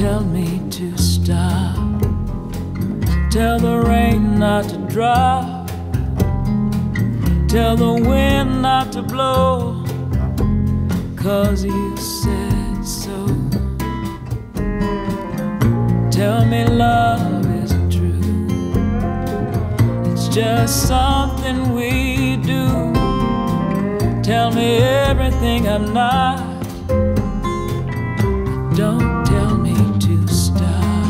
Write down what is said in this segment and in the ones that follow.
tell me to stop. Tell the rain not to drop. Tell the wind not to blow, 'cause you said so. Tell me love isn't true, it's just something we do. Tell me everything I'm not, don't tell me to stop.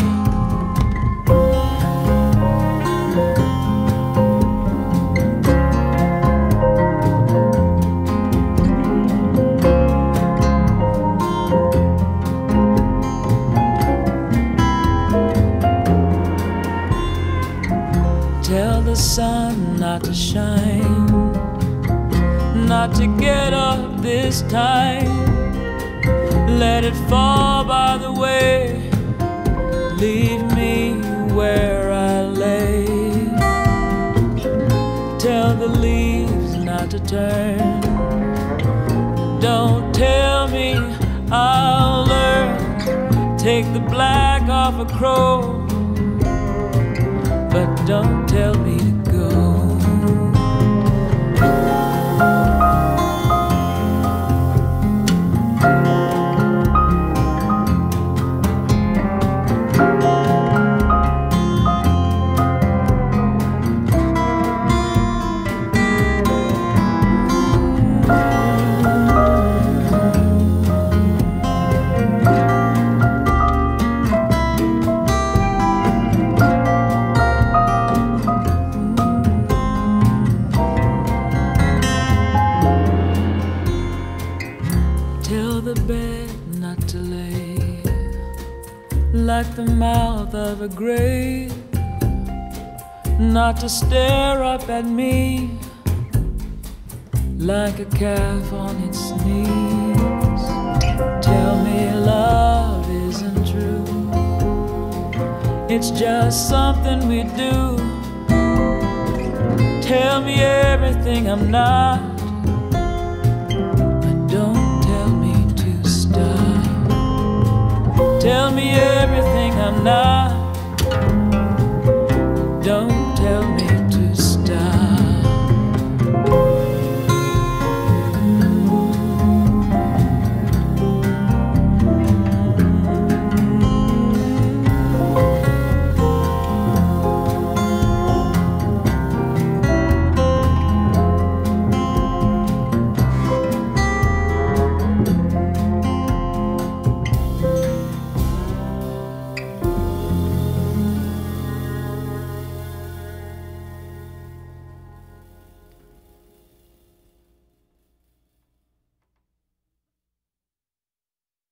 Tell the sun not to shine, not to get up this time. Let it fall by the way, leave me where I lay. Tell the leaves not to turn, don't tell me I'll learn. Take the black off a crow, but don't tell me to go. Tell the bed not to lay like the mouth of a grave, not to stare up at me like a calf on its knees. Tell me love isn't true, it's just something we do. Tell me everything I'm not, tell me everything I'm not.